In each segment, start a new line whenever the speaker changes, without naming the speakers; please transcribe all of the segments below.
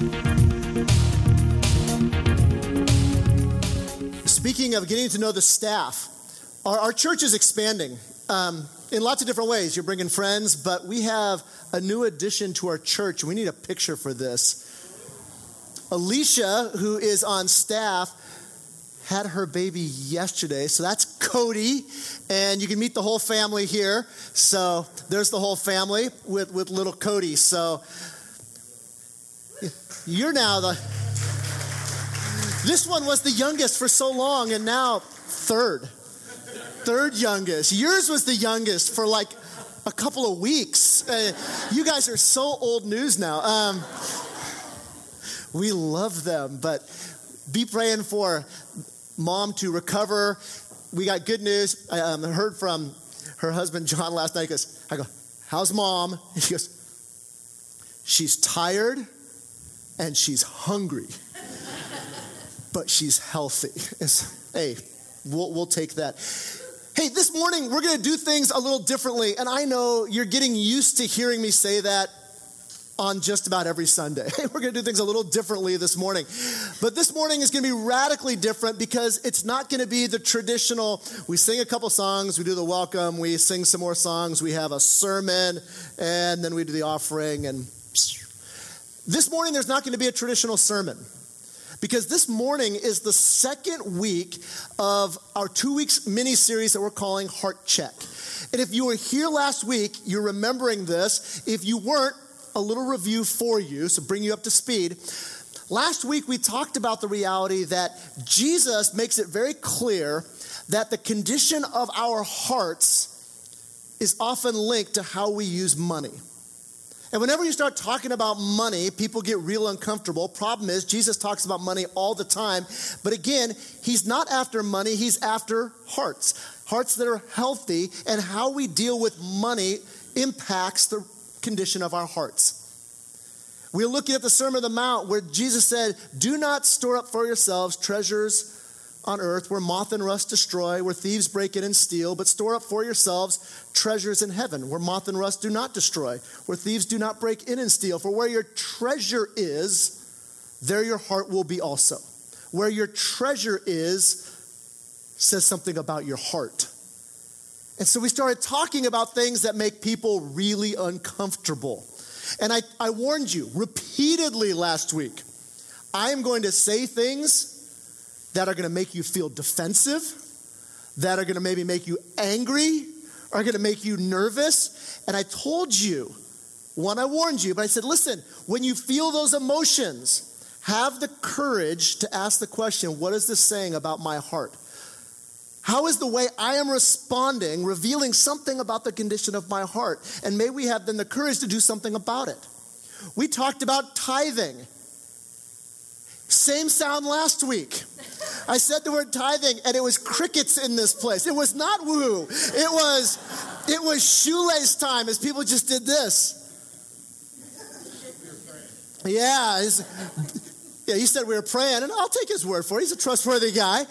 Speaking of getting to know the staff, our church is expanding in lots of different ways. You're bringing friends, but we have a new addition to our church. We need a picture for this. Alicia, who is on staff, had her baby yesterday. So that's Cody, and you can meet the whole family here. So there's the whole family with little Cody. So you're now this one was the youngest for so long, and now third youngest. Yours was the youngest for like a couple of weeks. You guys are so old news now. We love them, but be praying for Mom to recover. We got good news. I heard from her husband, John, last night. I go, how's Mom? And she goes, she's tired and she's hungry, but she's healthy. Hey, we'll take that. Hey, this morning we're going to do things a little differently, and I know you're getting used to hearing me say that on just about every Sunday. We're going to do things a little differently this morning. But this morning is going to be radically different because it's not going to be the traditional, we sing a couple songs, we do the welcome, we sing some more songs, we have a sermon, and then we do the offering. And this morning there's not going to be a traditional sermon because this morning is the second week of our 2 weeks mini-series that we're calling Heart Check. And if you were here last week, you're remembering this. If you weren't, a little review for you, so bring you up to speed. Last week, we talked about the reality that Jesus makes it very clear that the condition of our hearts is often linked to how we use money. And whenever you start talking about money, people get real uncomfortable. Problem is, Jesus talks about money all the time. But again, he's not after money, he's after hearts. Hearts that are healthy, and how we deal with money impacts the condition of our hearts. We're looking at the Sermon on the Mount where Jesus said, do not store up for yourselves treasures on earth where moth and rust destroy, where thieves break in and steal, but store up for yourselves treasures in heaven where moth and rust do not destroy, where thieves do not break in and steal. For where your treasure is, there your heart will be also. Where your treasure is says something about your heart. And so we started talking about things that make people really uncomfortable. And I warned you repeatedly last week, I am going to say things that are going to make you feel defensive, that are going to maybe make you angry, are going to make you nervous. And I told you, I warned you, but I said, listen, when you feel those emotions, have the courage to ask the question, what is this saying about my heart? How is the way I am responding revealing something about the condition of my heart? And may we have then the courage to do something about it. We talked about tithing. Same sound last week. I said the word tithing and it was crickets in this place. It was not woo. It was shoelace time as people just did this. Yeah, he said we were praying, and I'll take his word for it. He's a trustworthy guy.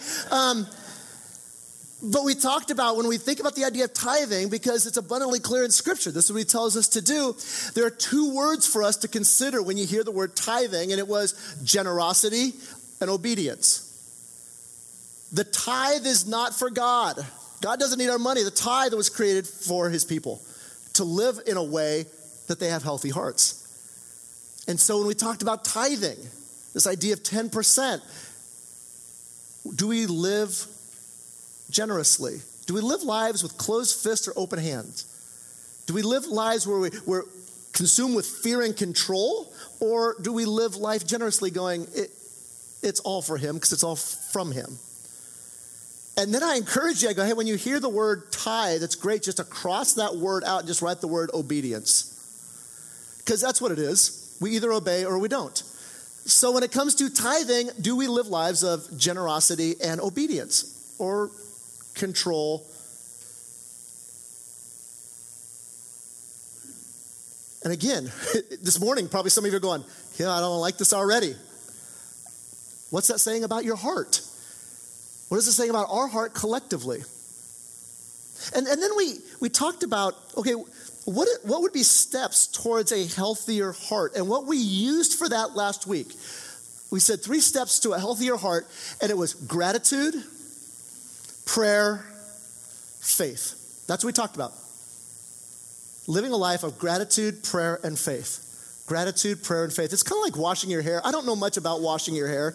But we talked about when we think about the idea of tithing, because it's abundantly clear in Scripture, this is what he tells us to do. There are two words for us to consider when you hear the word tithing, and it was generosity and obedience. The tithe is not for God. God doesn't need our money. The tithe was created for his people to live in a way that they have healthy hearts. And so when we talked about tithing, this idea of 10%, do we live generously? Do we live lives with closed fists or open hands? Do we live lives where we're consumed with fear and control? Or do we live life generously going, it's all for him because it's all from him? And then I encourage you, I go, hey, when you hear the word tithe, it's great just to cross that word out and just write the word obedience. Because that's what it is. We either obey or we don't. So when it comes to tithing, do we live lives of generosity and obedience? Or control? And again, this morning, probably some of you are going, yeah, I don't like this already. What's that saying about your heart? What is it saying about our heart collectively? And then we talked about, okay, what would be steps towards a healthier heart? And what we used for that last week, we said 3 steps to a healthier heart, and it was gratitude, prayer, faith. That's what we talked about. Living a life of gratitude, prayer, and faith. Gratitude, prayer, and faith. It's kind of like washing your hair. I don't know much about washing your hair.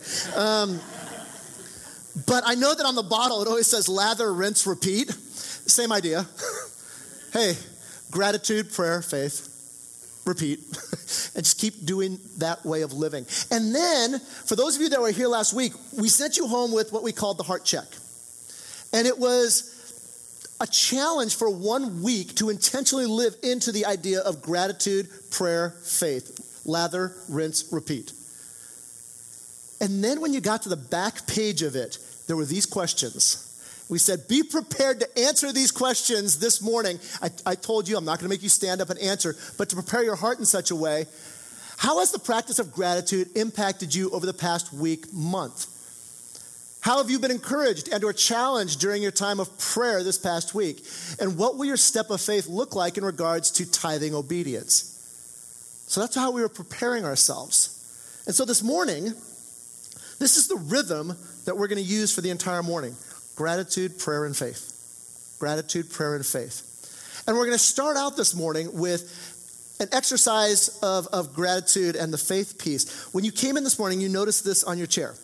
But I know that on the bottle it always says lather, rinse, repeat. Same idea. Hey, gratitude, prayer, faith, repeat. And just keep doing that way of living. And then, for those of you that were here last week, we sent you home with what we called the heart check. And it was a challenge for 1 week to intentionally live into the idea of gratitude, prayer, faith. Lather, rinse, repeat. And then when you got to the back page of it, there were these questions. We said, be prepared to answer these questions this morning. I told you I'm not going to make you stand up and answer, but to prepare your heart in such a way. How has the practice of gratitude impacted you over the past week, month? How have you been encouraged and or challenged during your time of prayer this past week? And what will your step of faith look like in regards to tithing obedience? So that's how we were preparing ourselves. And so this morning, this is the rhythm that we're going to use for the entire morning. Gratitude, prayer, and faith. Gratitude, prayer, and faith. And we're going to start out this morning with an exercise of gratitude and the faith piece. When you came in this morning, you noticed this on your chair.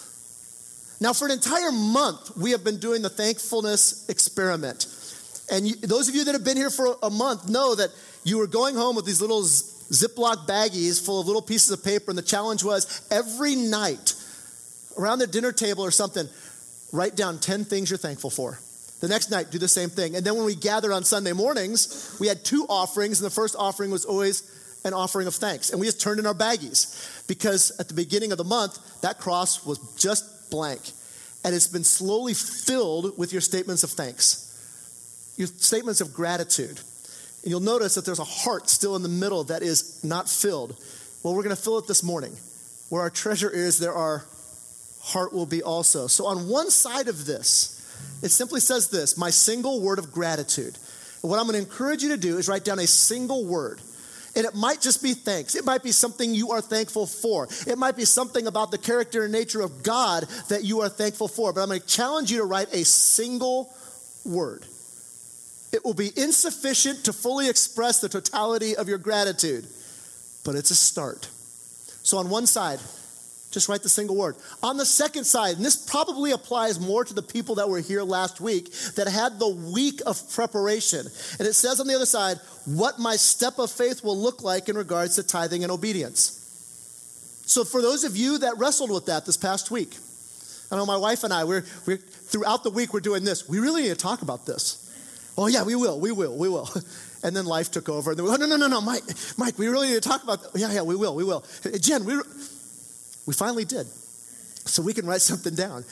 Now, for an entire month, we have been doing the thankfulness experiment. And those of you that have been here for a month know that you were going home with these little Ziploc baggies full of little pieces of paper, and the challenge was every night around the dinner table or something, write down 10 things you're thankful for. The next night, do the same thing. And then when we gathered on Sunday mornings, we had 2 offerings, and the first offering was always an offering of thanks. And we just turned in our baggies because at the beginning of the month, that cross was just blank. And it's been slowly filled with your statements of thanks, your statements of gratitude. And you'll notice that there's a heart still in the middle that is not filled. Well, we're going to fill it this morning. Where our treasure is, there our heart will be also. So on one side of this, it simply says this, my single word of gratitude. And what I'm going to encourage you to do is write down a single word. And it might just be thanks. It might be something you are thankful for. It might be something about the character and nature of God that you are thankful for. But I'm going to challenge you to write a single word. It will be insufficient to fully express the totality of your gratitude, but it's a start. So on one side, just write the single word. On the second side, and this probably applies more to the people that were here last week that had the week of preparation. And it says on the other side, what my step of faith will look like in regards to tithing and obedience. So for those of you that wrestled with that this past week, I know my wife and I, we're throughout the week we're doing this. We really need to talk about this. Oh yeah, we will. And then life took over. And then no, Mike, we really need to talk about that. Yeah, we will. Jen, we finally did. So we can write something down.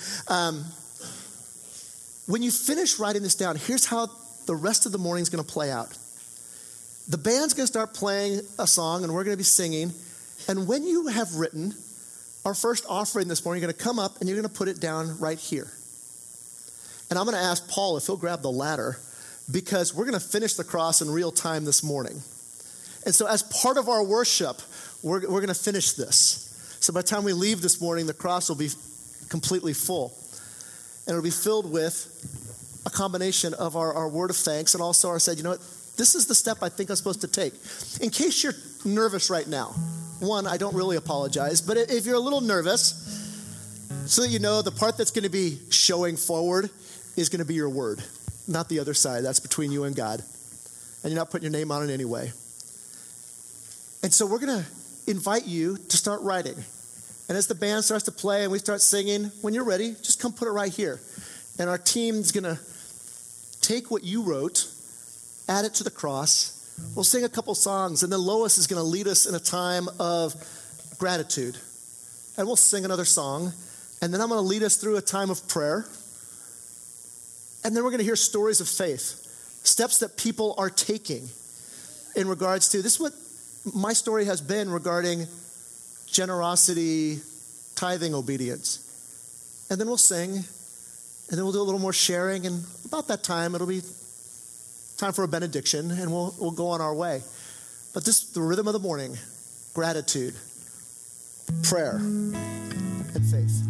When you finish writing this down, here's how the rest of the morning is going to play out. The band's going to start playing a song, and we're going to be singing. And when you have written our first offering this morning, you're going to come up and you're going to put it down right here. And I'm going to ask Paul if he'll grab the ladder, because we're going to finish the cross in real time this morning. And so as part of our worship, we're going to finish this. So by the time we leave this morning, the cross will be completely full. And it'll be filled with a combination of our word of thanks and also our said, you know what, this is the step I think I'm supposed to take. In case you're nervous right now, one, I don't really apologize, but if you're a little nervous, so that you know the part that's going to be showing forward is going to be your word, not the other side. That's between you and God. And you're not putting your name on it anyway. And so we're going to invite you to start writing. And as the band starts to play and we start singing, when you're ready, just come put it right here. And our team's going to take what you wrote, add it to the cross. We'll sing a couple songs, and then Lois is going to lead us in a time of gratitude. And we'll sing another song, and then I'm going to lead us through a time of prayer. And then we're going to hear stories of faith, steps that people are taking in regards to, this is what my story has been regarding generosity, tithing, obedience. And then we'll sing, and then we'll do a little more sharing, and about that time, it'll be time for a benediction, and we'll go on our way. But the rhythm of the morning, gratitude, prayer, and faith.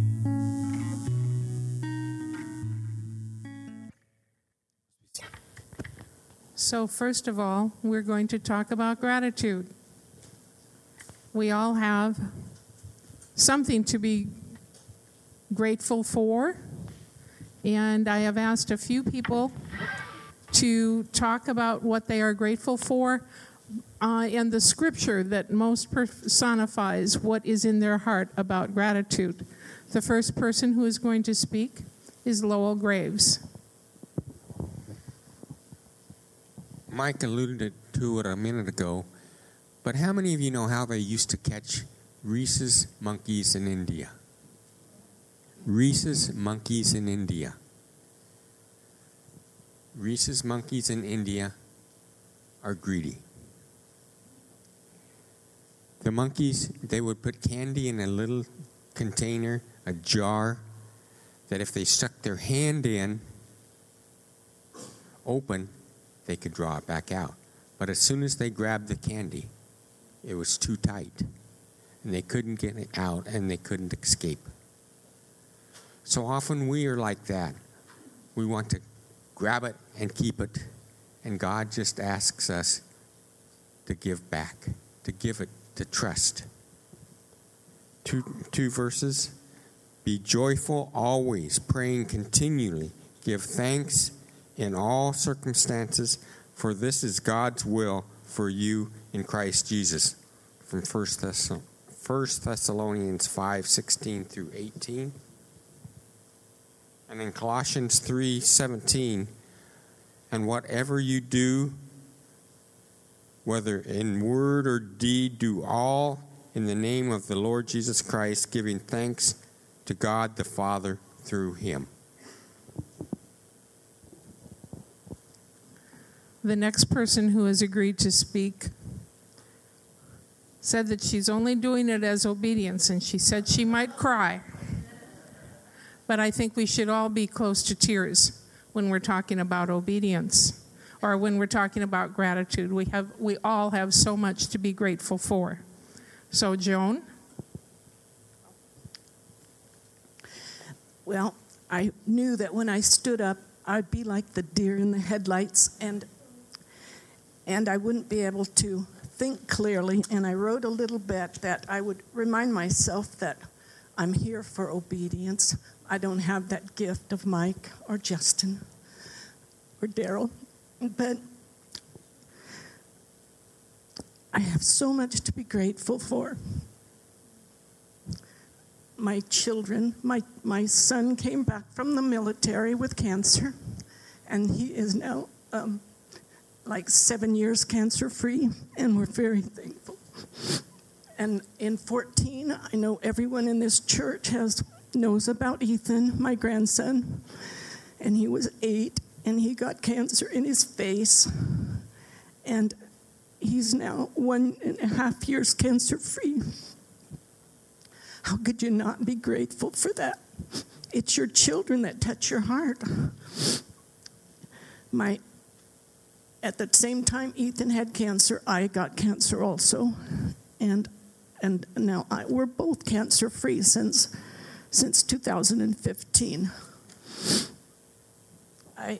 So first of all, we're going to talk about gratitude. We all have something to be grateful for, and I have asked a few people to talk about what they are grateful for and the scripture that most personifies what is in their heart about gratitude. The first person who is going to speak is Lowell Graves.
Mike alluded to it a minute ago, but how many of you know how they used to catch rhesus monkeys in India? Rhesus monkeys in India. Rhesus monkeys in India are greedy. The monkeys, they would put candy in a little container, a jar, that if they stuck their hand in, open, they could draw it back out. But as soon as they grabbed the candy, it was too tight, and they couldn't get it out, and they couldn't escape. So often we are like that. We want to grab it and keep it, and God just asks us to give back, to give it, to trust. Two verses. Be joyful always, praying continually. Give thanks in all circumstances, for this is God's will for you in Christ Jesus. From 1 Thessalonians 5:16 through 18. And in Colossians 3:17, and whatever you do, whether in word or deed, do all in the name of the Lord Jesus Christ, giving thanks to God the Father through him.
The next person who has agreed to speak said that she's only doing it as obedience, and she said she might cry. But I think we should all be close to tears when we're talking about obedience or when we're talking about gratitude. We all have so much to be grateful for. So, Joan?
Well, I knew that when I stood up, I'd be like the deer in the headlights, and I wouldn't be able to think clearly. And I wrote a little bit that I would remind myself that I'm here for obedience. I don't have that gift of Mike or Justin or Daryl, but I have so much to be grateful for. My children, my son came back from the military with cancer, and he is now like 7 years cancer-free, and we're very thankful. And in 2014, I know everyone in this church knows about Ethan, my grandson, and he was 8, and he got cancer in his face, and he's now 1.5 years cancer-free. How could you not be grateful for that? It's your children that touch your heart. At the same time Ethan had cancer, I got cancer also, and now we're both cancer-free since 2015. I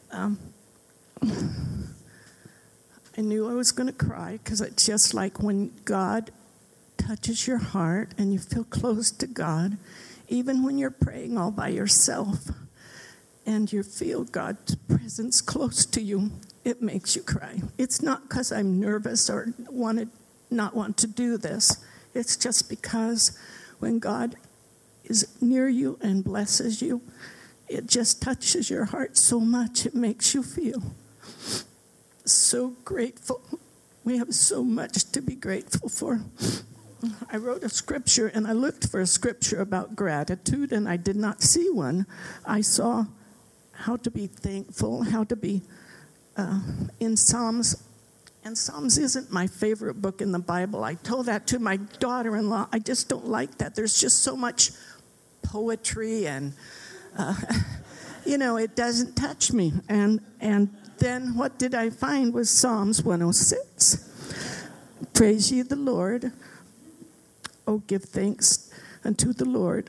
knew I was going to cry, because it's just like when God touches your heart and you feel close to God, even when you're praying all by yourself and you feel God's presence close to you, it makes you cry. It's not because I'm nervous or not want to do this. It's just because when God is near you and blesses you, it just touches your heart so much. It makes you feel so grateful. We have so much to be grateful for. I wrote a scripture, and I looked for a scripture about gratitude, and I did not see one. I saw how to be thankful, how to be in Psalms. And Psalms isn't my favorite book in the Bible. I told that to my daughter-in-law. I just don't like that. There's just so much poetry and it doesn't touch me. And then what did I find was Psalms 106. Praise ye the Lord. Oh, give thanks unto the Lord.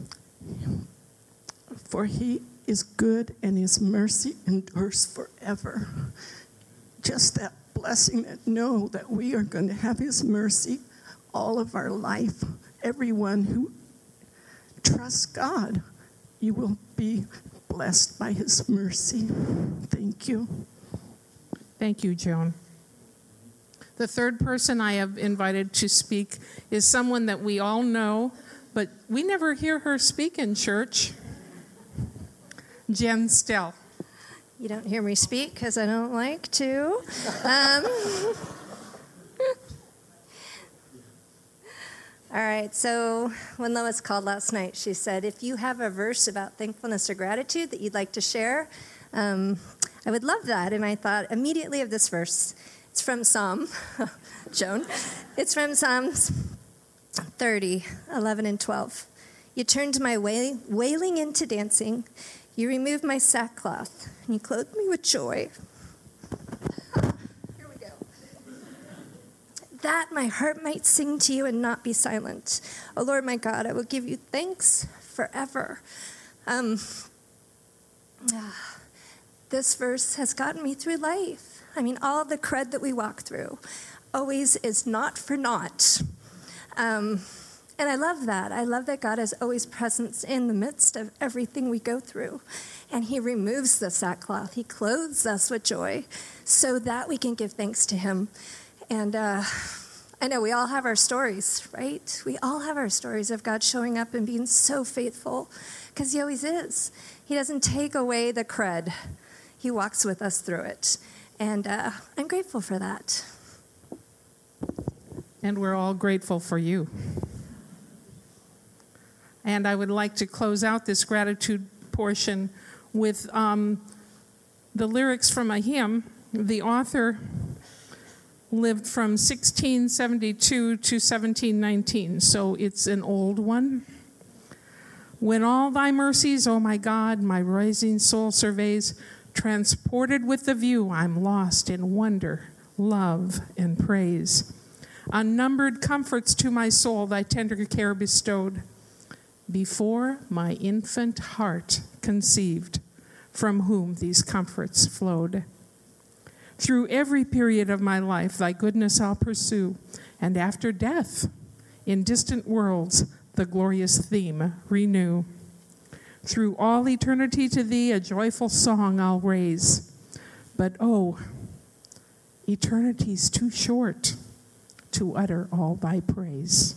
For he is good and his mercy endures forever. Just that blessing that know that we are going to have his mercy all of our life. Everyone who trusts God, you will be blessed by his mercy. Thank you.
Thank you, Joan. The third person I have invited to speak is someone that we all know, but we never hear her speak in church. Jen Stell.
You don't hear me speak because I don't like to. All right, so when Lois called last night, she said, if you have a verse about thankfulness or gratitude that you'd like to share, I would love that. And I thought immediately of this verse. It's from Psalm, Joan. It's from Psalms 30, 11 and 12. You turned my wailing into dancing. You removed my sackcloth, and you clothed me with joy. Here we go. That my heart might sing to you and not be silent. O Lord my God, I will give you thanks forever. This verse has gotten me through life. I mean, all the crud that we walk through always is not for naught. And I love that. I love that God is always present in the midst of everything we go through. And he removes the sackcloth. He clothes us with joy so that we can give thanks to him. And I know we all have our stories, right? We all have our stories of God showing up and being so faithful because he always is. He doesn't take away the crud. He walks with us through it. And I'm grateful for that.
And we're all grateful for you. And I would like to close out this gratitude portion with the lyrics from a hymn. The author lived from 1672 to 1719, so it's an old one. When all thy mercies, O my God, my rising soul surveys, transported with the view, I'm lost in wonder, love, and praise. Unnumbered comforts to my soul thy tender care bestowed. Before my infant heart conceived, from whom these comforts flowed. Through every period of my life, thy goodness I'll pursue, and after death, in distant worlds, the glorious theme renew. Through all eternity to thee, a joyful song I'll raise. But oh, eternity's too short to utter all thy praise.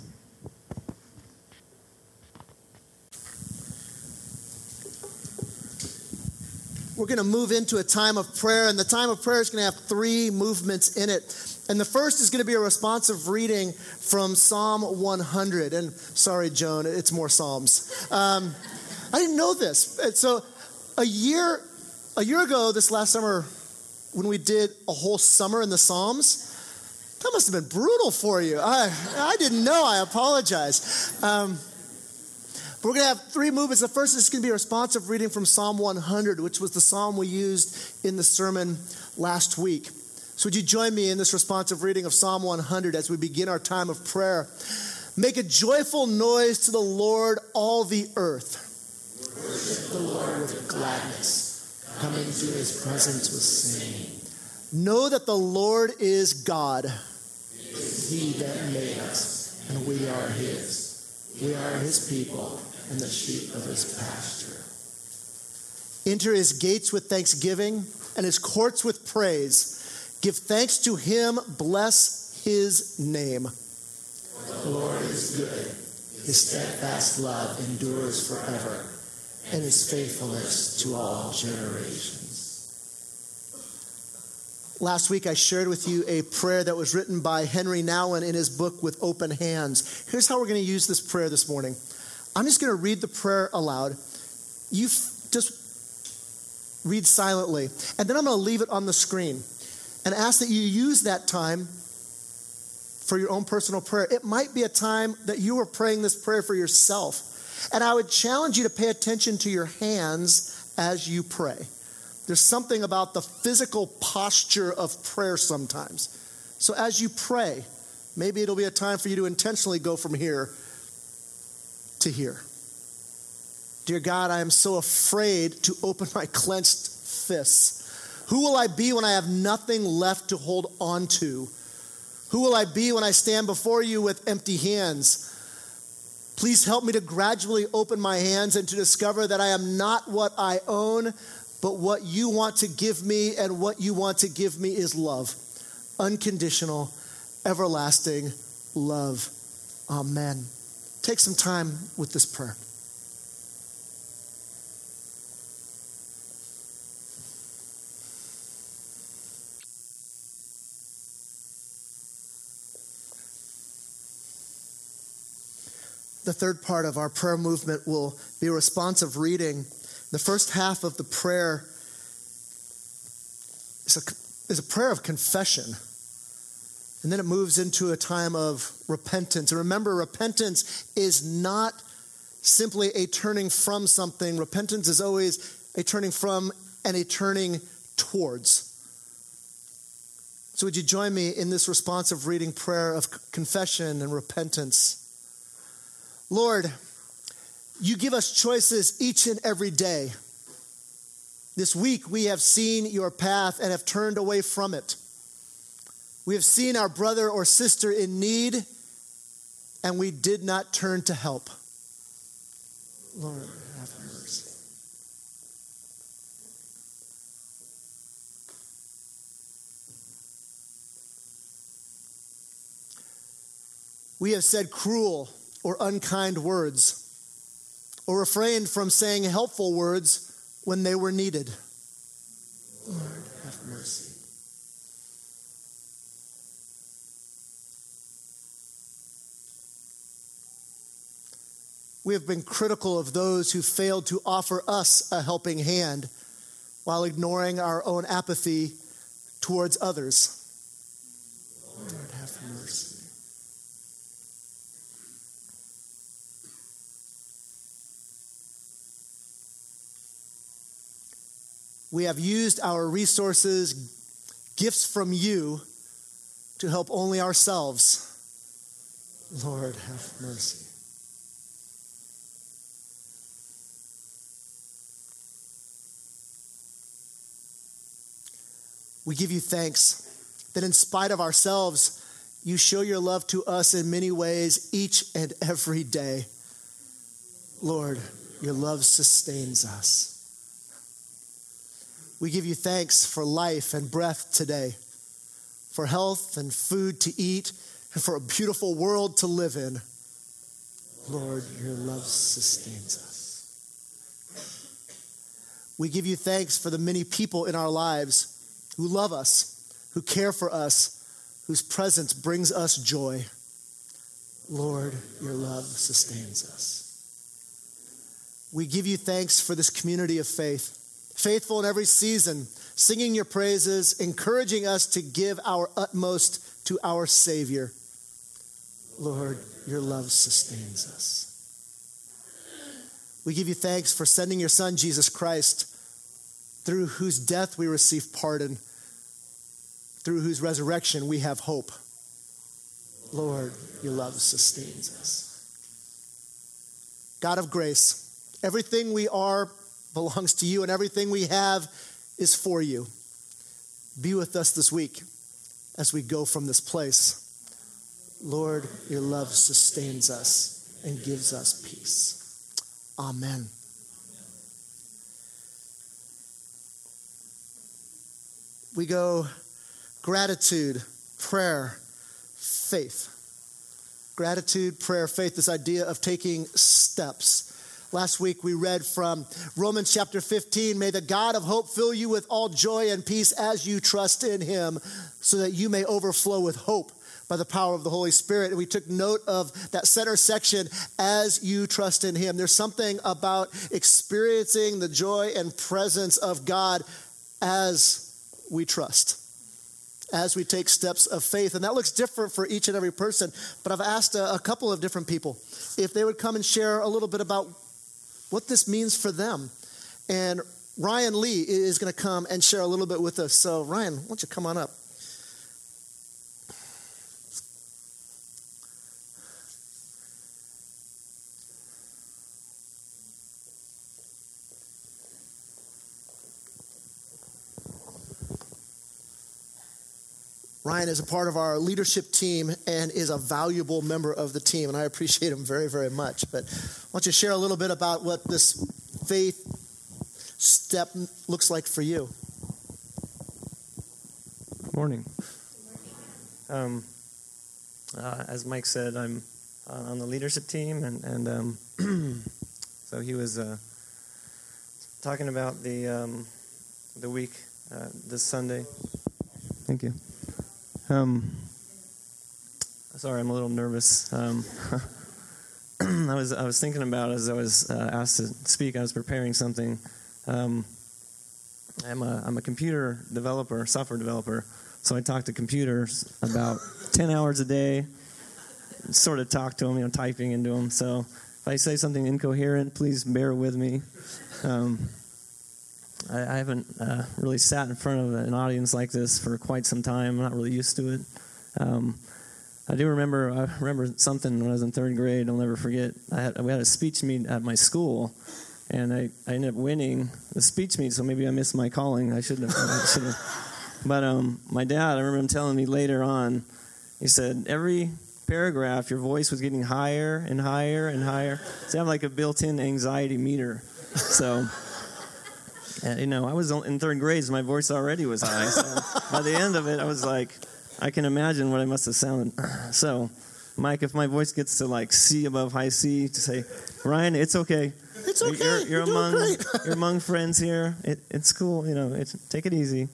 We're going to move into a time of prayer, and the time of prayer is going to have three movements in it. And the first is going to be a responsive reading from Psalm 100. And sorry, Joan, it's more Psalms. I didn't know this. So a year ago, this last summer, when we did a whole summer in the Psalms, that must have been brutal for you. I didn't know. I apologize. We're going to have three movements. The first is going to be a responsive reading from Psalm 100, which was the psalm we used in the sermon last week. So would you join me in this responsive reading of Psalm 100 as we begin our time of prayer? Make a joyful noise to the Lord, all the earth. Worship the Lord with gladness. Come into his presence with singing. Know that the Lord is God. It is he that made us, and we are his. We are his people and the sheep of his pasture. Enter his gates with thanksgiving and his courts with praise. Give thanks to him. Bless his name. The Lord is good. His steadfast love endures forever, and his faithfulness to all generations. Last week I shared with you a prayer that was written by Henry Nouwen in his book With Open Hands. Here's how we're going to use this prayer this morning. I'm just going to read the prayer aloud. You just read silently. And then I'm going to leave it on the screen and ask that you use that time for your own personal prayer. It might be a time that you are praying this prayer for yourself. And I would challenge you to pay attention to your hands as you pray. There's something about the physical posture of prayer sometimes. So as you pray, maybe it'll be a time for you to intentionally go from here to here. Dear God, I am so afraid to open my clenched fists. Who will I be when I have nothing left to hold on to? Who will I be when I stand before you with empty hands? Please help me to gradually open my hands and to discover that I am not what I own, but what you want to give me, and what you want to give me is love. Unconditional, everlasting love. Amen. Take some time with this prayer. The third part of our prayer movement will be a responsive reading. The first half of the prayer is a prayer of confession. And then it moves into a time of repentance. And remember, repentance is not simply a turning from something. Repentance is always a turning from and a turning towards. So would you join me in this responsive reading prayer of confession and repentance? Lord, you give us choices each and every day. This week we have seen your path and have turned away from it. We have seen our brother or sister in need, and we did not turn to help. Lord, have mercy. We have said cruel or unkind words, or refrained from saying helpful words when they were needed. Lord, have mercy. We have been critical of those who failed to offer us a helping hand while ignoring our own apathy towards others. Lord, have mercy. We have used our resources, gifts from you, to help only ourselves. Lord, have mercy. We give you thanks that in spite of ourselves, you show your love to us in many ways each and every day. Lord, your love sustains us. We give you thanks for life and breath today, for health and food to eat, and for a beautiful world to live in. Lord, your love sustains us. We give you thanks for the many people in our lives who love us, who care for us, whose presence brings us joy. Lord, your love sustains us. We give you thanks for this community of faith, faithful in every season, singing your praises, encouraging us to give our utmost to our Savior. Lord, your love sustains us. We give you thanks for sending your Son, Jesus Christ, through whose death we receive pardon, through whose resurrection we have hope. Lord, your love sustains us. God of grace, everything we are belongs to you, and everything we have is for you. Be with us this week as we go from this place. Lord, your love sustains us and gives us peace. Amen. We go gratitude, prayer, faith. Gratitude, prayer, faith, this idea of taking steps. Last week we read from Romans chapter 15, may the God of hope fill you with all joy and peace as you trust in him, so that you may overflow with hope by the power of the Holy Spirit. And we took note of that center section, as you trust in him. There's something about experiencing the joy and presence of God as we trust, as we take steps of faith. And that looks different for each and every person. But I've asked a couple of different people if they would come and share a little bit about what this means for them. And Ryan Lee is going to come and share a little bit with us. So, Ryan, why don't you come on up? Ryan is a part of our leadership team and is a valuable member of the team, and I appreciate him very, very much. But why don't you share a little bit about what this faith step looks like for you?
Morning. As Mike said, I'm on the leadership team, and so he was talking about the week this Sunday. Thank you. Sorry, I'm a little nervous. I was thinking about, as I was asked to speak, I was preparing something. I'm a computer developer, software developer, so I talk to computers about 10 hours a day, sort of talk to them, typing into them. So if I say something incoherent, please bear with me. I haven't really sat in front of an audience like this for quite some time. I'm not really used to it. I remember something when I was in third grade. I'll never forget. We had a speech meet at my school, and I ended up winning the speech meet. So maybe I missed my calling. I shouldn't have. But my dad, I remember him telling me later on. He said every paragraph, your voice was getting higher and higher and higher. So I have like a built-in anxiety meter. So. And, I was in third grade, so my voice already was high. So by the end of it, I was like, I can imagine what I must have sounded. So, Mike, if my voice gets to like C above high C, to say, Ryan, it's okay.
It's okay.
You're among friends here. It's cool. Take it easy.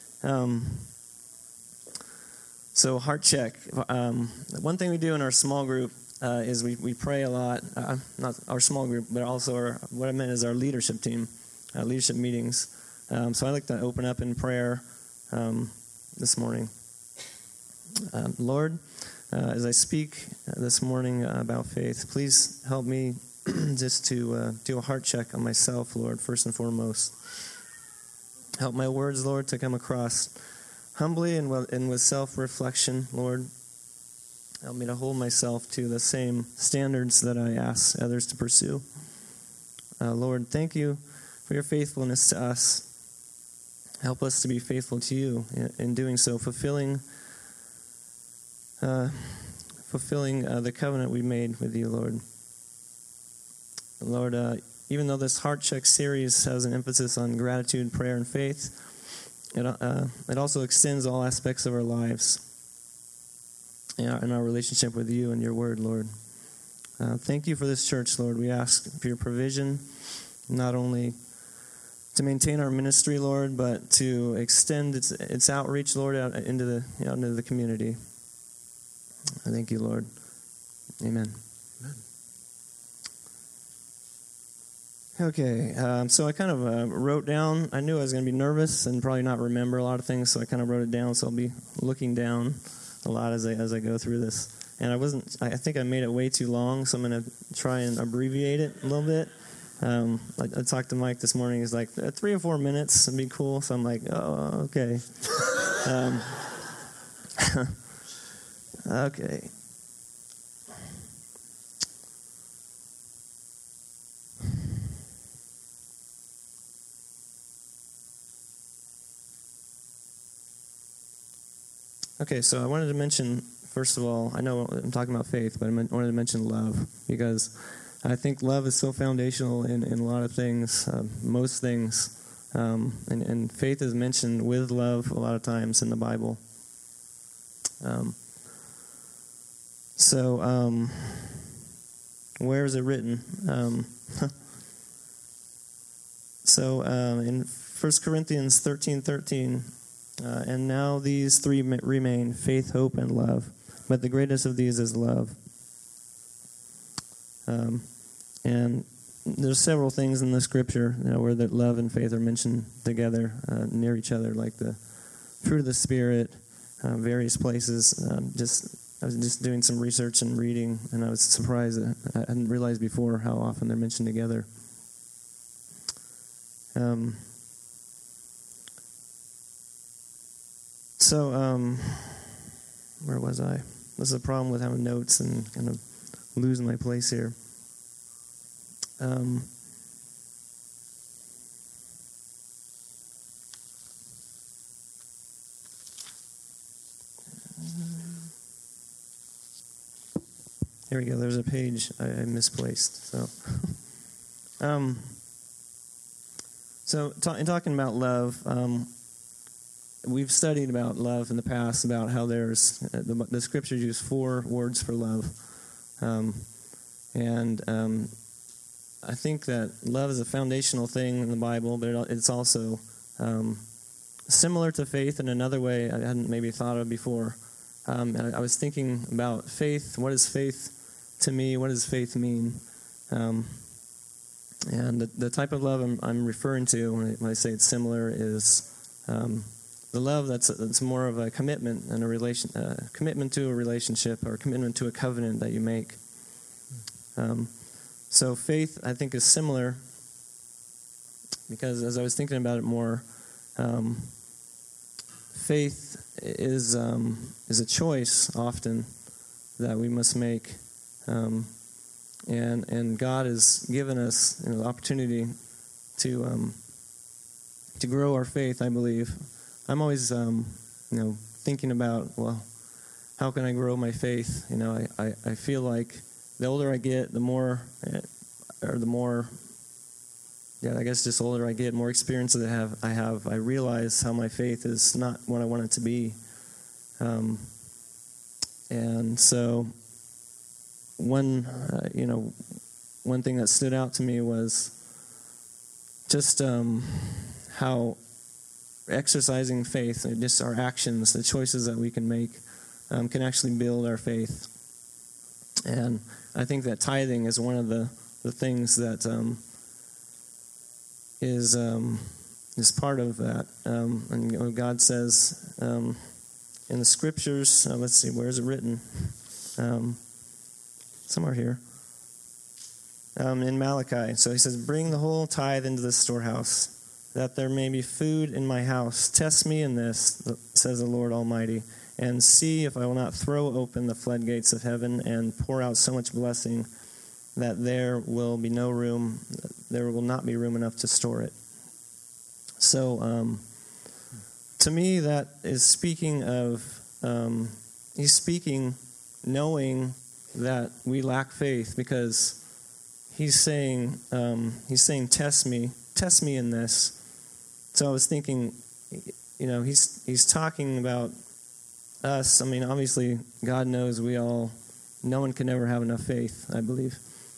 So, heart check. One thing we do in our small group is we pray a lot. Not our small group, but also what I meant is our leadership team. Leadership meetings. So I like to open up in prayer this morning. Lord, as I speak this morning about faith, please help me just to do a heart check on myself, Lord, first and foremost. Help my words, Lord, to come across humbly and with self-reflection, Lord. Help me to hold myself to the same standards that I ask others to pursue. Lord, thank you for your faithfulness to us. Help us to be faithful to you in doing so, fulfilling the covenant we made with you, Lord. Lord, even though this Heart Check series has an emphasis on gratitude, prayer, and faith, it also extends all aspects of our lives and our relationship with you and your word, Lord. Thank you for this church, Lord. We ask for your provision, not only to maintain our ministry, Lord, but to extend its outreach, Lord, out into the community. I thank you, Lord. Amen. Okay, so I kind of wrote down. I knew I was going to be nervous and probably not remember a lot of things, so I kind of wrote it down. So I'll be looking down a lot as I go through this. And I think I made it way too long, so I'm going to try and abbreviate it a little bit. I talked to Mike this morning. He's like, 3 or 4 minutes would be cool. So I'm like, oh, okay. Okay. Okay, so I wanted to mention, first of all, I know I'm talking about faith, but I wanted to mention love, because I think love is so foundational in a lot of things, most things. And faith is mentioned with love a lot of times in the Bible. Where is it written? In 1 Corinthians 13:13, and now these three remain, faith, hope, and love. But the greatest of these is love. And there's several things in the scripture where that love and faith are mentioned together near each other, like the fruit of the Spirit, various places. I was just doing some research and reading, and I was surprised that I hadn't realized before how often they're mentioned together. So, where was I? This is a problem with having notes and kind of losing my place here. Here we go. There's a page I misplaced. So, in talking about love, we've studied about love in the past, about how there's the scriptures use 4 words for love, and I think that love is a foundational thing in the Bible, but it's also similar to faith in another way I hadn't maybe thought of before. And I was thinking about faith. What is faith to me? What does faith mean? And the type of love I'm referring to when I say it's similar is the love that's more of a commitment and commitment to a relationship, or commitment to a covenant that you make. So faith, I think, is similar because as I was thinking about it more, faith is a choice often that we must make, and God has given us the opportunity to grow our faith. I believe I'm always thinking about, well, how can I grow my faith? I feel like the older I get, the more just older I get, more experience that I have, I realize how my faith is not what I want it to be. And so one thing that stood out to me was just how exercising faith, just our actions, the choices that we can make, can actually build our faith. And I think that tithing is one of the things that is part of that. And God says in the scriptures, let's see, where is it written? Somewhere here. In Malachi. So he says, bring the whole tithe into the storehouse, that there may be food in my house. Test me in this, says the Lord Almighty, and see if I will not throw open the floodgates of heaven and pour out so much blessing that there will not be room enough to store it. So, to me, that is speaking of, he's speaking knowing that we lack faith, because he's saying, test me in this. So I was thinking, he's talking about us. I mean, obviously, God knows no one can ever have enough faith, I believe.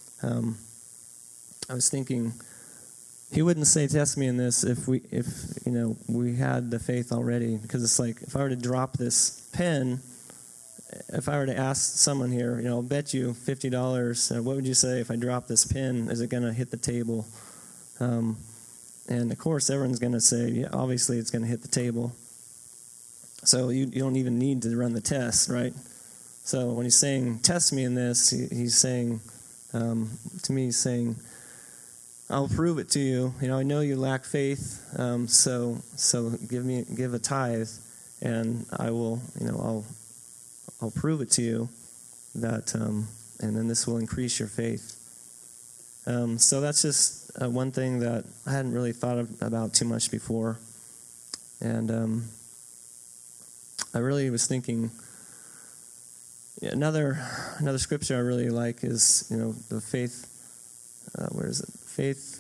I was thinking, he wouldn't say test me in this if we had the faith already, because it's like, if I were to drop this pen, if I were to ask someone here, I'll bet you $50, what would you say if I drop this pen? Is it going to hit the table? And of course, everyone's going to say, yeah, obviously it's going to hit the table. So you don't even need to run the test, right? So when he's saying, test me in this, he's saying, to me, he's saying, I'll prove it to you. I know you lack faith, so give a tithe, and I will, I'll prove it to you that, and then this will increase your faith. So that's just one thing that I hadn't really thought about too much before, and I really was thinking. Another scripture I really like is the faith. Where is it? Faith.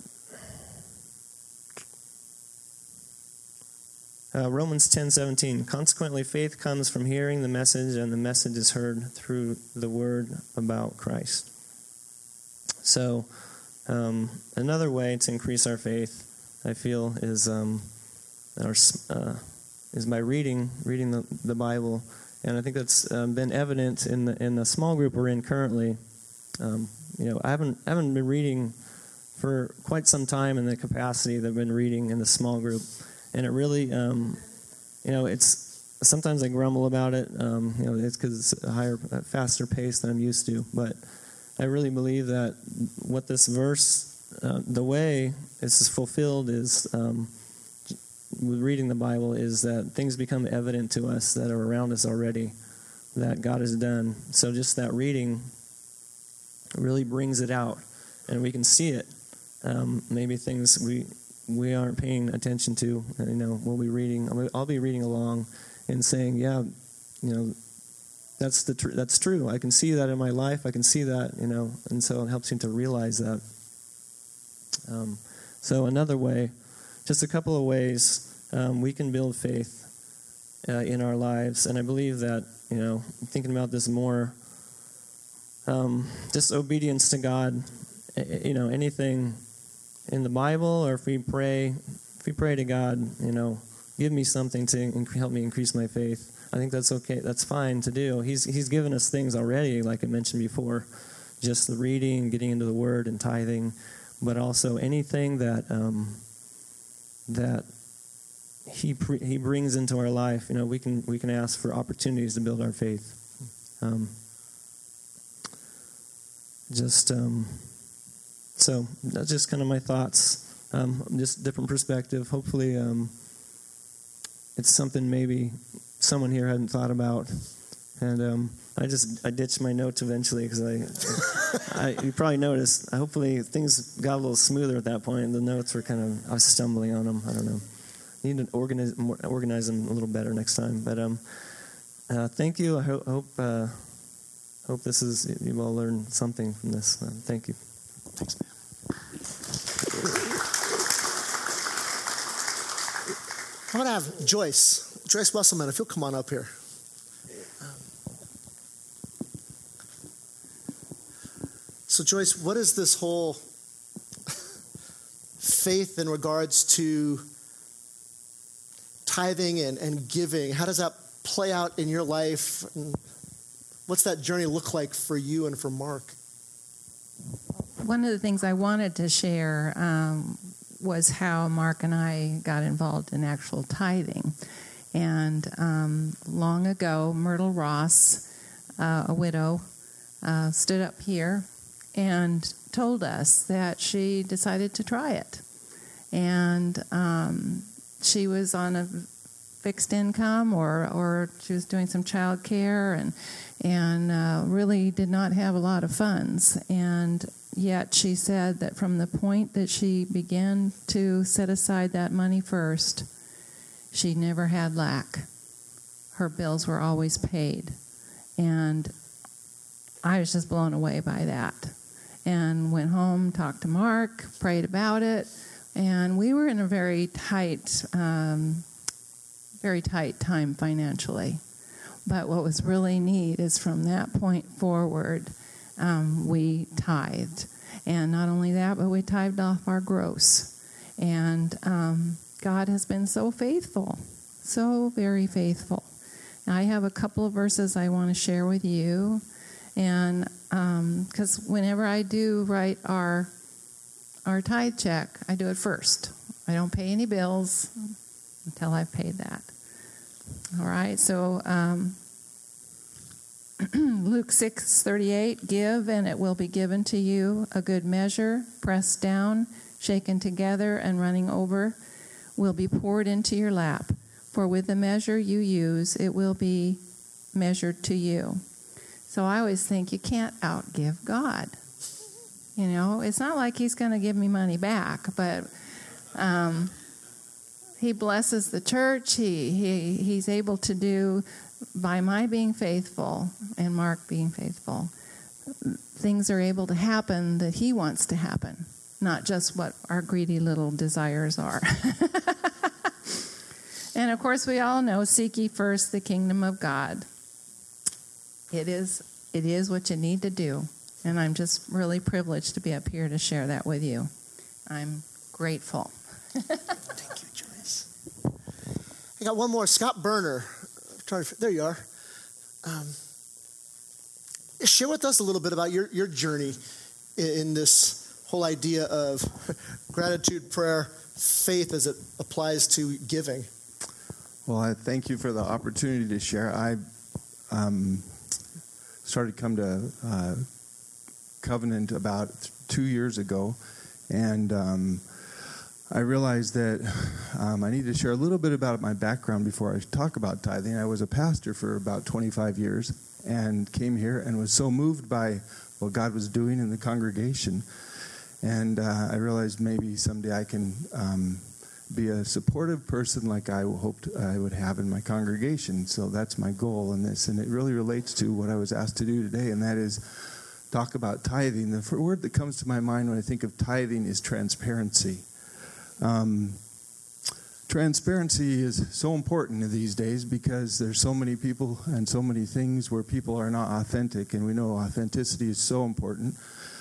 Romans 10:17. Consequently, faith comes from hearing the message, and the message is heard through the word about Christ. So, another way to increase our faith, I feel, is by reading the Bible, and I think that's been evident in the small group we're in currently. I haven't been reading for quite some time in the capacity that I've been reading in the small group. And it really, it's sometimes I grumble about it. It's because it's a faster pace than I'm used to. But I really believe that what this verse, the way it's fulfilled is with reading the Bible is that things become evident to us that are around us already, that God has done. So just that reading really brings it out, and we can see it. Maybe things we aren't paying attention to. We'll be reading. I'll be reading along and saying, yeah, that's true. I can see that in my life. I can see that, and so it helps you to realize that. So another way, just a couple of ways we can build faith in our lives, and I believe that, thinking about this more, just obedience to God, anything in the Bible, or if we pray to God, give me something to help me increase my faith. I think that's okay. That's fine to do. He's given us things already, like I mentioned before, just the reading, getting into the Word, and tithing, but also anything that that He brings into our life. We can ask for opportunities to build our faith. So that's just kind of my thoughts. Just different perspective. Hopefully, it's something maybe someone here hadn't thought about. And I ditched my notes eventually because you probably noticed. Hopefully things got a little smoother at that point. The notes were I was stumbling on them. I don't know. Need to organize them a little better next time. But thank you. I hope you've all learned something from this. Thank you.
Thanks, man. I'm going to have Joyce Wesselman, if you'll come on up here. So Joyce, what is this whole faith in regards to tithing and giving? How does that play out in your life? And what's that journey look like for you and for Mark?
One of the things I wanted to share was how Mark and I got involved in actual tithing. And long ago, Myrtle Ross, a widow, stood up here and told us that she decided to try it. And she was on a fixed income, or she was doing some child care, and really did not have a lot of funds. And yet she said that from the point that she began to set aside that money first, she never had lack. Her bills were always paid. And I was just blown away by that. And went home, talked to Mark, prayed about it, and we were in a very tight time financially. But what was really neat is from that point forward, we tithed. And not only that, but we tithed off our gross. And God has been so faithful, so very faithful. Now, I have a couple of verses I want to share with you. And because whenever I do write our tithe check, I do it first. I don't pay any bills until I've paid that. All right, so Luke 6:38, give and it will be given to you, a good measure, pressed down, shaken together, and running over, will be poured into your lap. For with the measure you use, it will be measured to you. So I always think you can't outgive God. It's not like he's going to give me money back, but he blesses the church. He's able to do, by my being faithful and Mark being faithful, things are able to happen that he wants to happen, not just what our greedy little desires are. And of course, we all know, seek ye first the kingdom of God. It is what you need to do. And I'm just really privileged to be up here to share that with you. I'm grateful.
Thank you, Joyce. I got one more. Scott Berner. There you are. Share with us a little bit about your journey in this whole idea of gratitude, prayer, faith as it applies to giving.
Well, I thank you for the opportunity to share. I started to come to Covenant about 2 years ago, and I realized that I need to share a little bit about my background before I talk about tithing. I was a pastor for about 25 years and came here and was so moved by what God was doing in the congregation. And I realized maybe someday I can be a supportive person like I hoped I would have in my congregation. So that's my goal in this. And it really relates to what I was asked to do today, and that is talk about tithing. The word that comes to my mind when I think of tithing is transparency. Transparency is so important these days because there's so many people and so many things where people are not authentic, and we know authenticity is so important.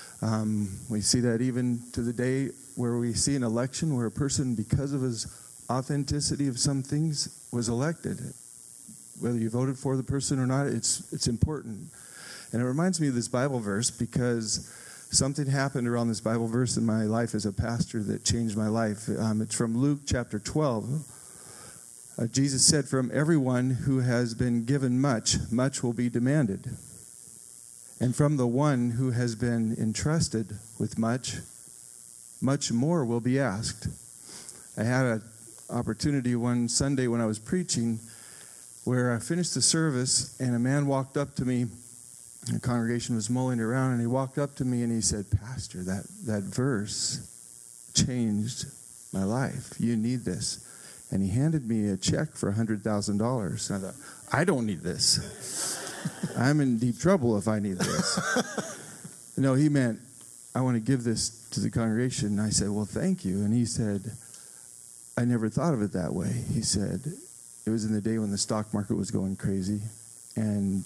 We see that even to the day where we see an election where a person, because of his authenticity of some things, was elected. Whether you voted for the person or not, it's important. And it reminds me of this Bible verse because something happened around this Bible verse in my life as a pastor that changed my life. It's from Luke chapter 12. Jesus said, "From everyone who has been given much, much will be demanded. And from the one who has been entrusted with much, much more will be asked." I had an opportunity one Sunday when I was preaching where I finished the service and a man walked up to me. The congregation was mulling around, and he walked up to me and he said, "Pastor, that verse changed my life. You need this." And he handed me a check for $100,000. And I thought, I don't need this. I'm in deep trouble if I need this. No, he meant, "I want to give this to the congregation." And I said, "Well, thank you." And he said, "I never thought of it that way." He said, it was in the day when the stock market was going crazy. And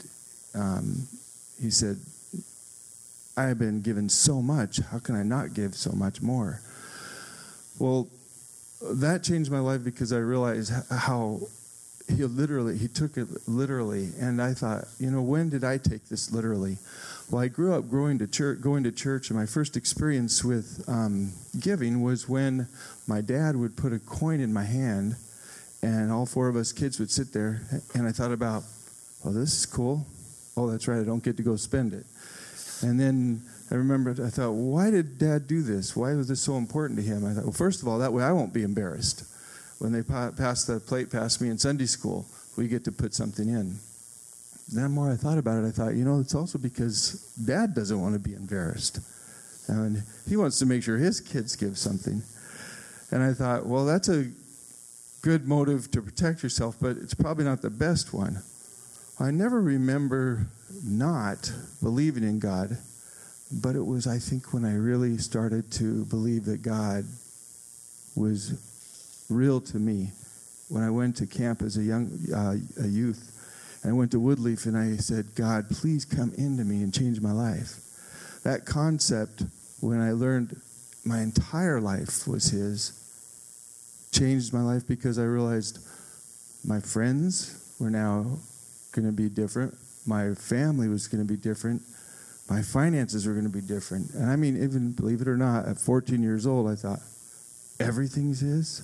he said, "I have been given so much. How can I not give so much more?" Well, that changed my life because I realized how he took it literally. And I thought, when did I take this literally? Well, I grew up going to church, and my first experience with giving was when my dad would put a coin in my hand, and all four of us kids would sit there, and I thought about, oh, this is cool. Oh, that's right, I don't get to go spend it. And then I remembered, I thought, why did Dad do this? Why was this so important to him? I thought, well, first of all, that way I won't be embarrassed. When they pass the plate past me in Sunday school, we get to put something in. Then the more I thought about it, I thought, it's also because Dad doesn't want to be embarrassed. And he wants to make sure his kids give something. And I thought, well, that's a good motive to protect yourself, but it's probably not the best one. I never remember not believing in God, but it was, I think, when I really started to believe that God was real to me. When I went to camp as a youth, and I went to Woodleaf, and I said, "God, please come into me and change my life." That concept, when I learned my entire life was His, changed my life because I realized my friends were now going to be different. My family was going to be different. My finances were going to be different. And I mean, even believe it or not, at 14 years old, I thought, everything's His?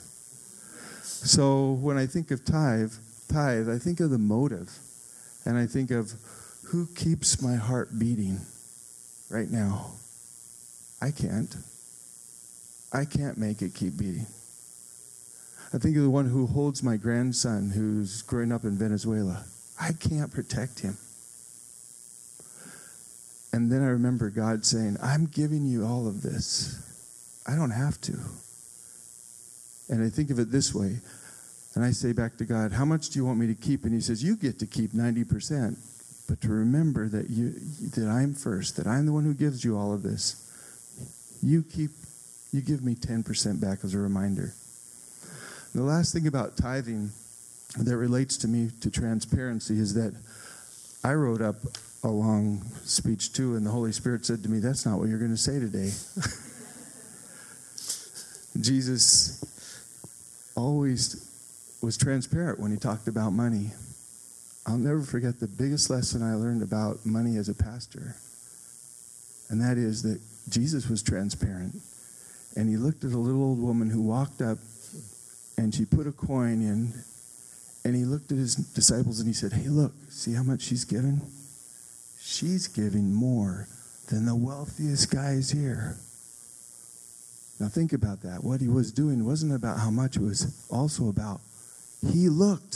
So when I think of tithe, I think of the motive. And I think of who keeps my heart beating right now. I can't make it keep beating. I think of the one who holds my grandson who's growing up in Venezuela. I can't protect him. And then I remember God saying, "I'm giving you all of this. I don't have to." And I think of it this way. And I say back to God, "How much do you want me to keep?" And He says, "You get to keep 90%. But to remember that I'm first, that I'm the one who gives you all of this. You give me 10% back as a reminder." And the last thing about tithing that relates to me to transparency is that I wrote up a long speech too, and the Holy Spirit said to me, "That's not what you're going to say today." Jesus always was transparent when He talked about money. I'll never forget the biggest lesson I learned about money as a pastor, and that is that Jesus was transparent. And He looked at a little old woman who walked up, and she put a coin in, and He looked at His disciples and He said, "Hey, look, see how much she's given? She's giving more than the wealthiest guys here." Now think about that. What he was doing wasn't about how much, it was also about he looked.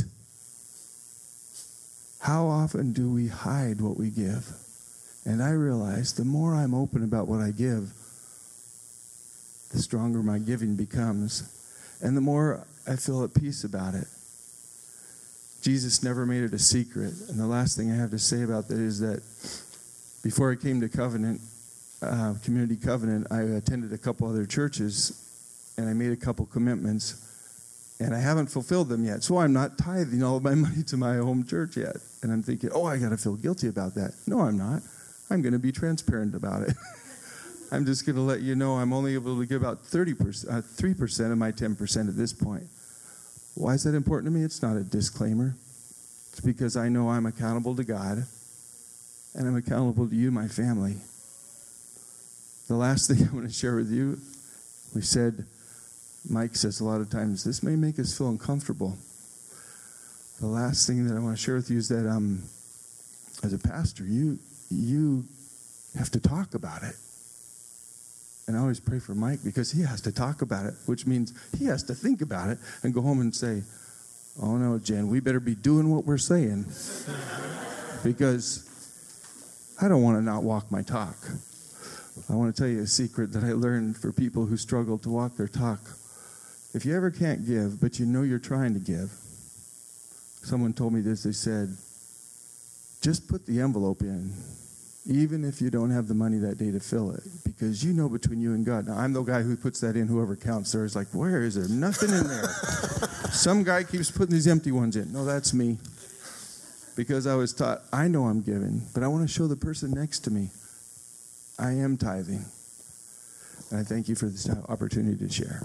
How often do we hide what we give? And I realize the more I'm open about what I give, the stronger my giving becomes. And the more I feel at peace about it. Jesus never made it a secret. And the last thing I have to say about that is that before I came to Community Covenant, I attended a couple other churches, and I made a couple commitments, and I haven't fulfilled them yet. So I'm not tithing all of my money to my home church yet. And I'm thinking, I got to feel guilty about that. No, I'm not. I'm going to be transparent about it. I'm just going to let you know I'm only able to give out 3% of my 10% at this point. Why is that important to me? It's not a disclaimer. It's because I know I'm accountable to God, and I'm accountable to you, my family. The last thing I want to share with you, we said, Mike says a lot of times, this may make us feel uncomfortable. The last thing that I want to share with you is that as a pastor, you have to talk about it. And I always pray for Mike because he has to talk about it, which means he has to think about it and go home and say, oh no, Jen, we better be doing what we're saying because I don't want to not walk my talk. I want to tell you a secret that I learned for people who struggle to walk their talk. If you ever can't give, but you know you're trying to give, someone told me this, they said, just put the envelope in, even if you don't have the money that day to fill it, because you know between you and God. Now, I'm the guy who puts that in, whoever counts there is like, where is there? Nothing in there. Some guy keeps putting these empty ones in. No, that's me. Because I was taught, I know I'm giving, but I want to show the person next to me I am tithing. And I thank you for this opportunity to share.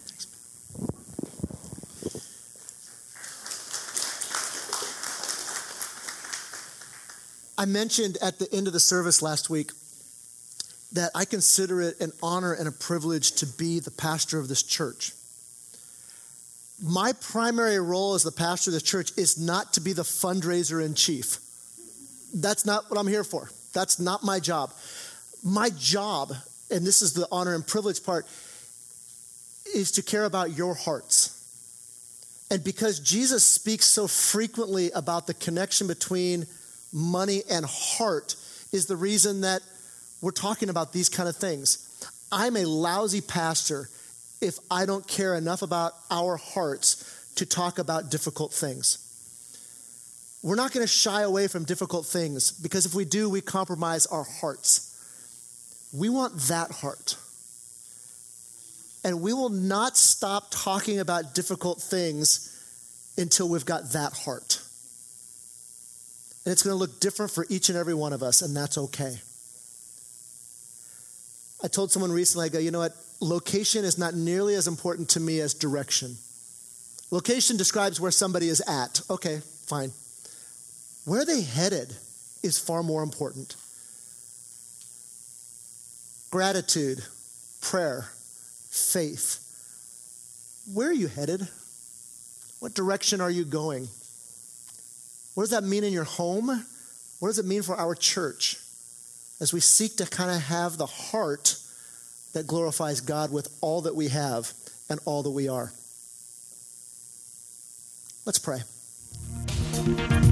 I mentioned at the end of the service last week that I consider it an honor and a privilege to be the pastor of this church. My primary role as the pastor of the church is not to be the fundraiser in chief. That's not what I'm here for. That's not my job. My job, and this is the honor and privilege part, is to care about your hearts. And because Jesus speaks so frequently about the connection between money and heart is the reason that we're talking about these kind of things. I'm a lousy pastor if I don't care enough about our hearts to talk about difficult things. We're not going to shy away from difficult things because if we do, we compromise our hearts. We want that heart. And we will not stop talking about difficult things until we've got that heart. And it's going to look different for each and every one of us, and that's okay. I told someone recently, I go, you know what? Location is not nearly as important to me as direction. Location describes where somebody is at. Okay, fine. Where they headed is far more important. Gratitude, prayer, faith. Where are you headed? What direction are you going? What does that mean in your home? What does it mean for our church as we seek to kind of have the heart that glorifies God with all that we have and all that we are? Let's pray.